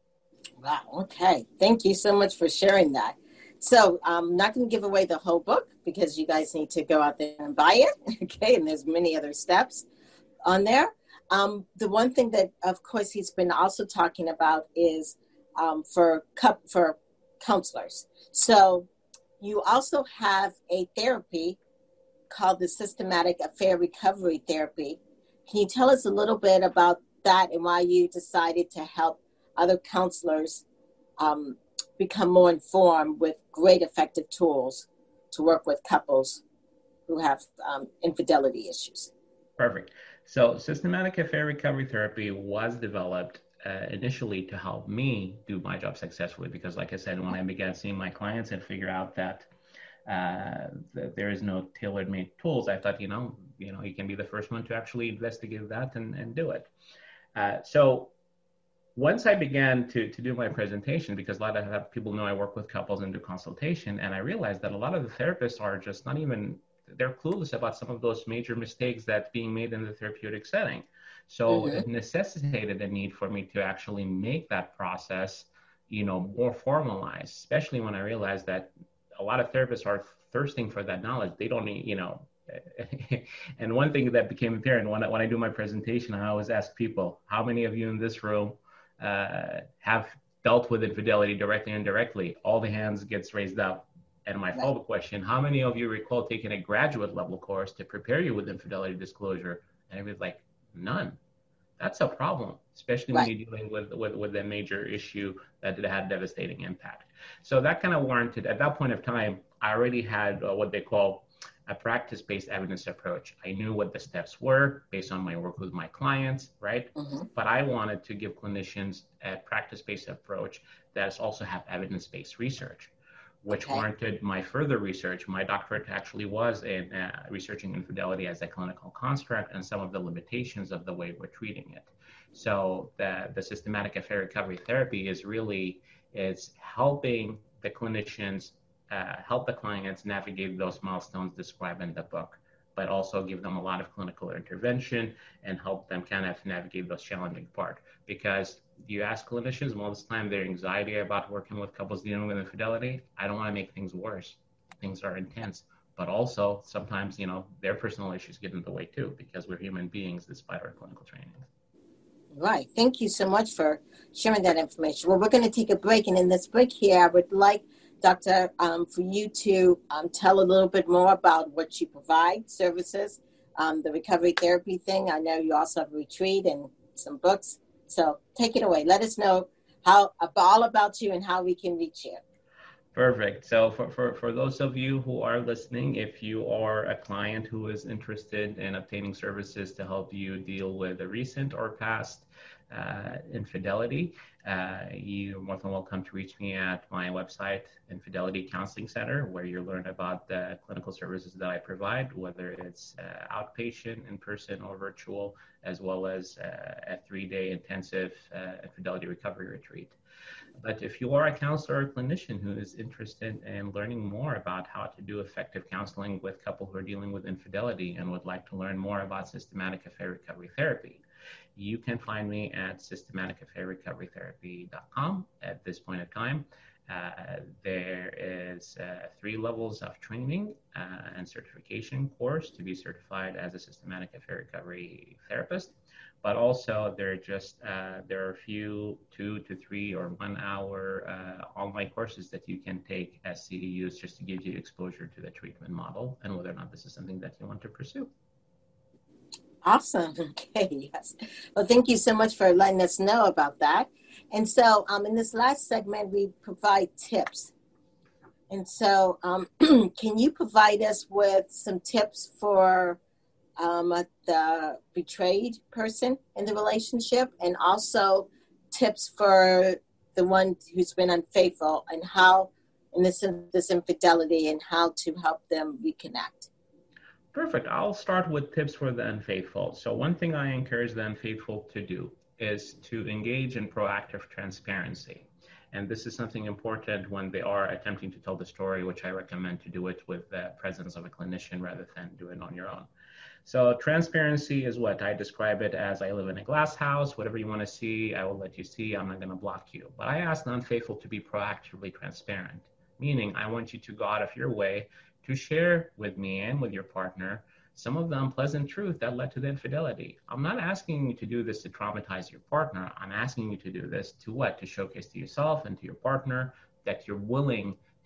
Speaker 2: Wow. Okay. Thank you so much for sharing that. So I'm not going to give away the whole book because you guys need to go out there and buy it. Okay. And there's many other steps on there. Um, the one thing that, of course, he's been also talking about is um, for for counselors. So, you also have a therapy called the Systematic Affair Recovery Therapy. Can you tell us a little bit about that and why you decided to help other counselors um, become more informed with great effective tools to work with couples who have um, infidelity issues?
Speaker 3: Perfect. So systematic affair recovery therapy was developed uh, initially to help me do my job successfully, because like I said, when I began seeing my clients and figure out that uh, th- there is no tailor-made tools, I thought, you know, you know, you can be the first one to actually investigate that and, and do it. Uh, so once I began to, to do my presentation, because a lot of people know I work with couples and do consultation, and I realized that a lot of the therapists are just not even, they're clueless about some of those major mistakes that's being made in the therapeutic setting. So mm-hmm. it necessitated a need for me to actually make that process, you know, more formalized, especially when I realized that a lot of therapists are thirsting for that knowledge. They don't need, you know, and one thing that became apparent when I, when I do my presentation, I always ask people, how many of you in this room uh, have dealt with infidelity directly and indirectly? All the hands gets raised up. And my follow-up question, how many of you recall taking a graduate level course to prepare you with infidelity disclosure? And it was like, none. That's a problem, especially right. when you're dealing with, with, with a major issue that had devastating impact. So that kind of warranted, at that point of time, I already had uh, what they call a practice-based evidence approach. I knew what the steps were based on my work with my clients, right? Mm-hmm. But I wanted to give clinicians a practice-based approach that also have evidence-based research, which okay. warranted my further research. My doctorate actually was in uh, researching infidelity as a clinical construct and some of the limitations of the way we're treating it. So the, the systematic affair recovery therapy is really, is helping the clinicians, uh, help the clients navigate those milestones described in the book, but also give them a lot of clinical intervention and help them kind of navigate those challenging part. Because you ask clinicians most of the time, their anxiety about working with couples dealing with infidelity, I don't want to make things worse. Things are intense, but also sometimes, you know, their personal issues get in the way too, because we're human beings despite our clinical training.
Speaker 2: Right. Thank you so much for sharing that information. Well, we're going to take a break. And in this break here, I would like, Doctor, um, for you to um, tell a little bit more about what you provide, services, um, the recovery therapy thing. I know you also have a retreat and some books. So take it away. Let us know how all about you and how we can reach you.
Speaker 3: Perfect. So for, for, for those of you who are listening, if you are a client who is interested in obtaining services to help you deal with a recent or past uh, infidelity, uh, you're more than welcome to reach me at my website, Infidelity Counseling Center, where you learn about the clinical services that I provide, whether it's uh, outpatient, in-person, or virtual, as well as uh, a three-day intensive uh, infidelity recovery retreat. But if you are a counselor or clinician who is interested in learning more about how to do effective counseling with couples who are dealing with infidelity and would like to learn more about systematic affair recovery therapy, you can find me at systematic affair recovery therapy dot com at this point in time. Uh, there is uh, three levels of training uh, and certification course to be certified as a systematic affair recovery therapist. But also there are just uh, there are a few two to three or one hour uh, online courses that you can take as C D Us just to give you exposure to the treatment model and whether or not this is something that you want to pursue.
Speaker 2: Awesome. Okay. Yes. Well, thank you so much for letting us know about that. And so um, in this last segment, we provide tips. And so um, can you provide us with some tips for um, the betrayed person in the relationship, and also tips for the one who's been unfaithful, and how, in this, this infidelity, and how to help them reconnect?
Speaker 3: Perfect. I'll start with tips for the unfaithful. So one thing I encourage the unfaithful to do is to engage in proactive transparency. And this is something important when they are attempting to tell the story, which I recommend to do it with the presence of a clinician rather than do it on your own. So transparency is what I describe it as: I live in a glass house. Whatever you want to see, I will let you see. I'm not going to block you. But I ask the unfaithful to be proactively transparent, meaning I want you to go out of your way to share with me and with your partner some of the unpleasant truth that led to the infidelity. I'm not asking you to do this to traumatize your partner. I'm asking you to do this to what? To showcase to yourself and to your partner that you're willing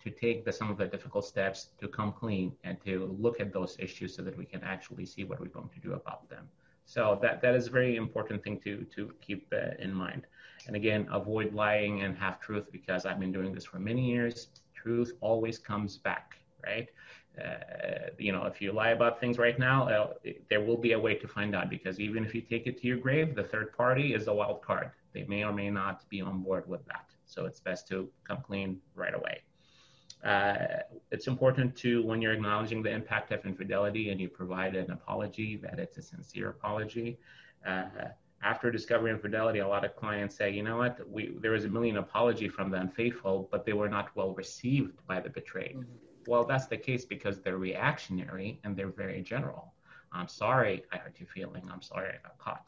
Speaker 3: to take the, some of the difficult steps to come clean and to look at those issues so that we can actually see what we're going to do about them. So that, that is a very important thing to, to keep uh, in mind. And again, avoid lying and half-truth, because I've been doing this for many years. Truth always comes back, right? Uh, you know, if you lie about things right now, uh, there will be a way to find out, because even if you take it to your grave, the third party is a wild card. They may or may not be on board with that. So it's best to come clean right away. Uh, it's important to, when you're acknowledging the impact of infidelity and you provide an apology, that it's a sincere apology. Uh, after discovering infidelity, a lot of clients say, you know what, we, there was a million apology from the unfaithful, but they were not well received by the betrayed. Mm-hmm. Well, that's the case because they're reactionary and they're very general. I'm sorry I hurt your feeling. I'm sorry I got caught.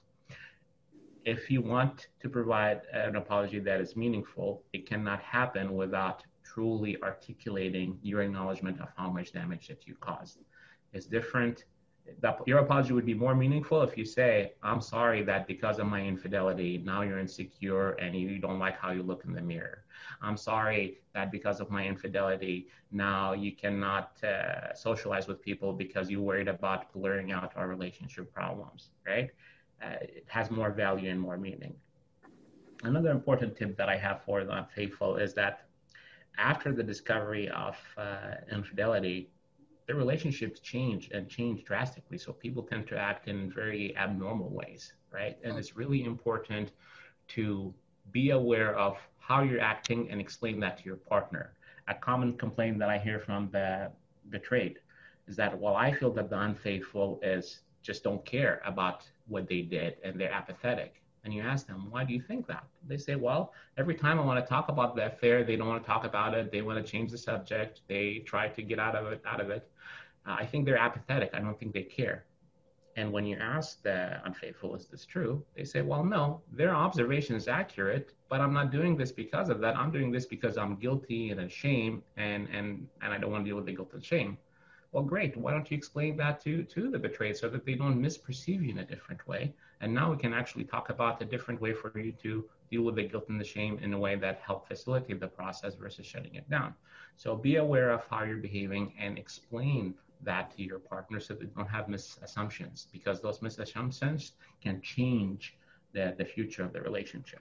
Speaker 3: If you want to provide an apology that is meaningful, it cannot happen without truly articulating your acknowledgement of how much damage that you caused. It's different. The, your apology would be more meaningful if you say, I'm sorry that because of my infidelity, now you're insecure and you don't like how you look in the mirror. I'm sorry that because of my infidelity, now you cannot uh, socialize with people because you're worried about blurring out our relationship problems, right? Uh, it has more value and more meaning. Another important tip that I have for the unfaithful is that after the discovery of uh, infidelity, the relationships change and change drastically. So people tend to act in very abnormal ways, right? And it's really important to be aware of how you're acting and explain that to your partner. A common complaint that I hear from the betrayed is that, well, I feel that the unfaithful is just don't care about what they did and they're apathetic. And you ask them, why do you think that? They say, well, every time I want to talk about the affair, they don't want to talk about it. They want to change the subject. They try to get out of it, out of it. Uh, I think they're apathetic. I don't think they care. And when you ask the unfaithful, is this true? They say, well, no, their observation is accurate, but I'm not doing this because of that. I'm doing this because I'm guilty and ashamed, and, and, and I don't want to deal with the guilt and shame. Well, great. Why don't you explain that to, to the betrayed so that they don't misperceive you in a different way? And now we can actually talk about a different way for you to deal with the guilt and the shame in a way that help facilitate the process versus shutting it down. So be aware of how you're behaving and explain that to your partner so that they don't have misassumptions, because those misassumptions can change the, the future of the relationship.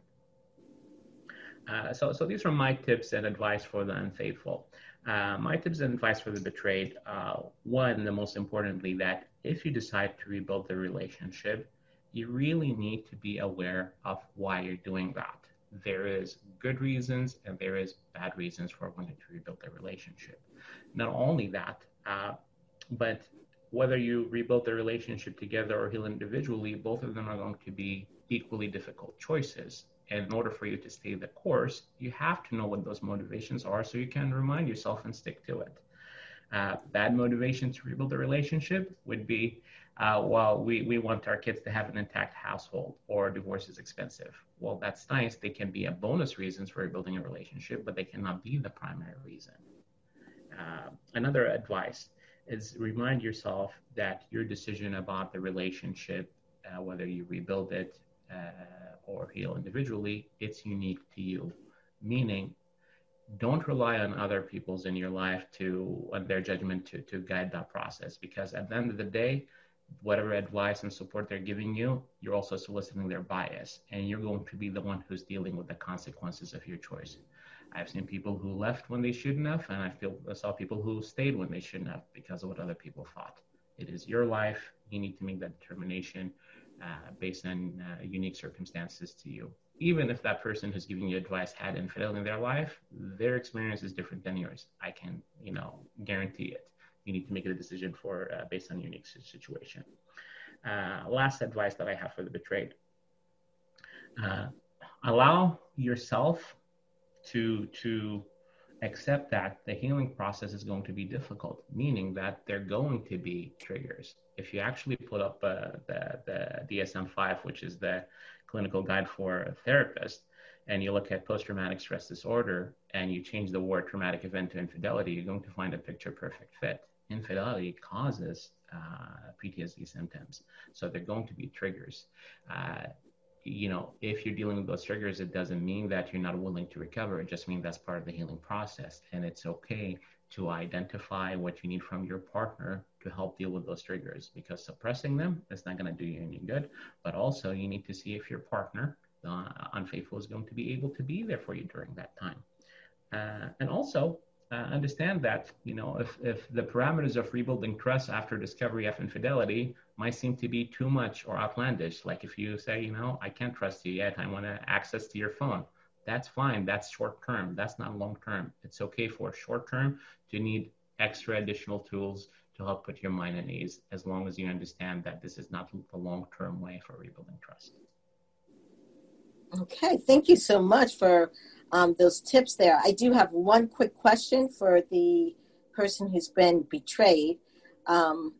Speaker 3: Uh, so, so these are my tips and advice for the unfaithful. Uh, my tips and advice for the betrayed, uh, one, the most importantly, that if you decide to rebuild the relationship, you really need to be aware of why you're doing that. There is good reasons and there is bad reasons for wanting to rebuild the relationship. Not only that, uh, but whether you rebuild the relationship together or heal individually, both of them are going to be equally difficult choices. And in order for you to stay the course, you have to know what those motivations are so you can remind yourself and stick to it. Uh, bad motivation to rebuild the relationship would be, uh, well, we, we want our kids to have an intact household, or divorce is expensive. Well, that's nice. They can be a bonus reasons for rebuilding a relationship, but they cannot be the primary reason. Uh, another advice is remind yourself that your decision about the relationship, uh, whether you rebuild it uh, or heal individually, it's unique to you. Meaning, don't rely on other people's in your life to, on their judgment to, to guide that process, because at the end of the day, whatever advice and support they're giving you, you're also soliciting their bias, and you're going to be the one who's dealing with the consequences of your choice. I've seen people who left when they shouldn't have, and I feel I saw people who stayed when they shouldn't have because of what other people thought. It is your life. You need to make that determination uh, based on uh, unique circumstances to you. Even if that person who's giving you advice had infidelity in their life, their experience is different than yours. I can, you know, guarantee it. You need to make a decision for uh, based on your unique situation. Uh, last advice that I have for the betrayed: uh, allow yourself to to accept that the healing process is going to be difficult, meaning that there are going to be triggers. If you actually put up uh, the, the D S M five, which is the clinical guide for therapists, and you look at post-traumatic stress disorder and you change the word traumatic event to infidelity, you're going to find a picture-perfect fit. Infidelity causes uh, P T S D symptoms, so they're going to be triggers. Uh, you know, if you're dealing with those triggers, it doesn't mean that you're not willing to recover. It just means that's part of the healing process. And it's okay to identify what you need from your partner to help deal with those triggers, because suppressing them is not going to do you any good. But also you need to see if your partner, uh, unfaithful, is going to be able to be there for you during that time. Uh, and also uh, understand that, you know, if, if the parameters of rebuilding trust after discovery of infidelity might seem to be too much or outlandish, like if you say, you know, I can't trust you yet, I want to access to your phone. That's fine. That's short term. That's not long term. It's okay for short term to need extra additional tools to help put your mind at ease, as long as you understand that this is not the long term way for rebuilding trust.
Speaker 2: Okay. Thank you so much for um, those tips there. I do have one quick question for the person who's been betrayed. Um,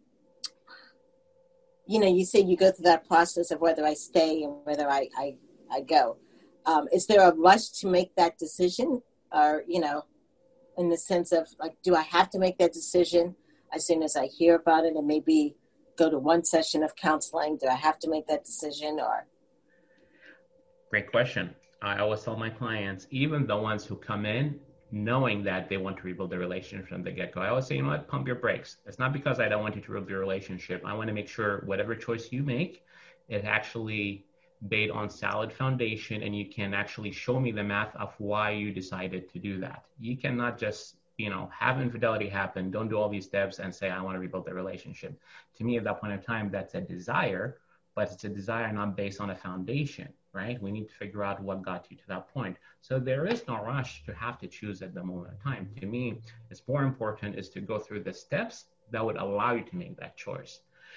Speaker 2: you know, you say you go through that process of whether I stay and whether I, I, I go. Um, is there a rush to make that decision? Or, you know, in the sense of, like, do I have to make that decision as soon as I hear about it and maybe go to one session of counseling? Do I have to make that decision? Or?
Speaker 3: Great question. I always tell my clients, even the ones who come in knowing that they want to rebuild the relationship from the get-go, I always say, you know what, pump your brakes. It's not because I don't want you to rebuild your relationship. I want to make sure whatever choice you make is actually based on solid foundation, and you can actually show me the math of why you decided to do that. You cannot just, you know, have infidelity happen, don't do all these steps and say, I want to rebuild the relationship. To me, at that point in time, that's a desire, but it's a desire not based on a foundation, right? We need to figure out what got you to that point. So there is no rush to have to choose at the moment in time. To me, it's more important is to go through the steps that would allow you to make that choice.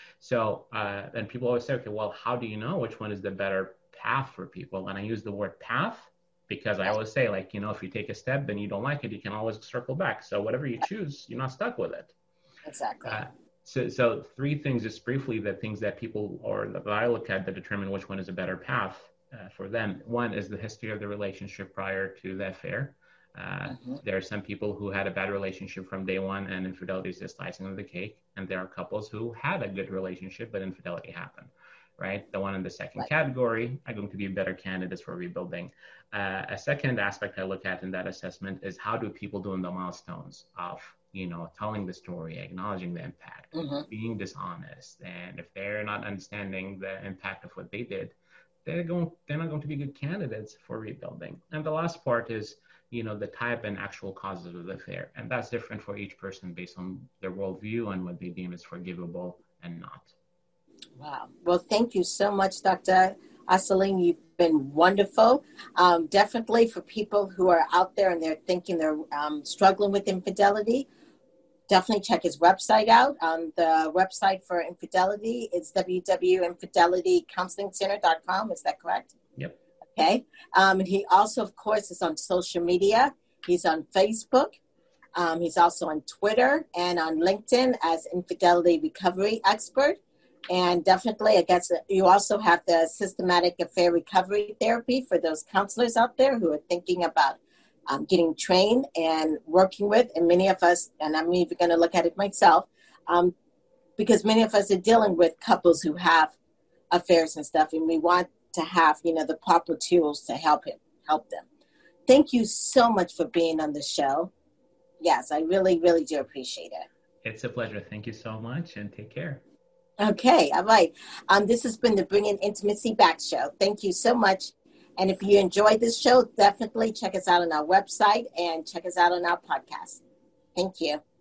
Speaker 3: So, uh, and people always say, okay, well, how do you know which one is the better path for people? And I use the word path because I always say, like, you know, if you take a step, then you don't like it, you can always circle back. So whatever you choose, you're not stuck with it.
Speaker 2: Exactly.
Speaker 3: Uh, so, so three things, just briefly, the things that people, or that I look at that determine which one is a better path uh, for them. One is the history of the relationship prior to the affair. Uh, mm-hmm. There are some people who had a bad relationship from day one and infidelity is just icing on the cake. And there are couples who had a good relationship, but infidelity happened, right? The one in the second right. category are going to be better candidates for rebuilding. Uh, a second aspect I look at in that assessment is how do people do in the milestones of, you know, telling the story, acknowledging the impact, mm-hmm. being dishonest. And if they're not understanding the impact of what they did, they're going, they're not going to be good candidates for rebuilding. And the last part is, you know, the type and actual causes of the affair. And that's different for each person based on their worldview and what they deem is forgivable and not.
Speaker 2: Wow. Well, thank you so much, Doctor Aselim. You've been wonderful. Um, definitely for people who are out there and they're thinking they're um, struggling with infidelity, definitely check his website out. Um, the website for infidelity is w w w dot infidelity counseling center dot com. Is that correct?
Speaker 3: Yep.
Speaker 2: Okay. Um, and he also, of course, is on social media. He's on Facebook. Um, he's also on Twitter and on LinkedIn as Infidelity Recovery Expert. And definitely, I guess you also have the Systematic Affair Recovery Therapy for those counselors out there who are thinking about um, getting trained and working with. And many of us, and I'm even going to look at it myself, um, because many of us are dealing with couples who have affairs and stuff, and we want to have, you know, the proper tools to help him, help them. Thank you so much for being on the show. Yes, I really, really do appreciate it.
Speaker 3: It's a pleasure. Thank you so much and take care.
Speaker 2: Okay. All right. Um, this has been the Bringing Intimacy Back show. Thank you so much. And if you enjoyed this show, definitely check us out on our website and check us out on our podcast. Thank you.